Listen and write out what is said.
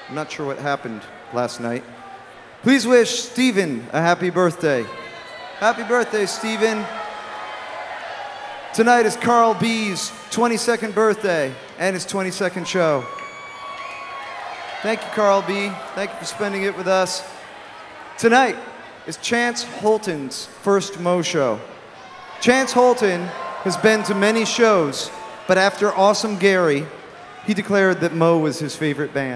I'm not sure what happened last night. Please wish Steven a happy birthday. Happy birthday, Steven. Tonight is Carl B's 22nd birthday and his 22nd show. Thank you, Carl B. Thank you for spending it with us. Tonight is Chance Holton's first Mo show. Chance Holton has been to many shows, but after Awesome Gary, he declared that Mo was his favorite band.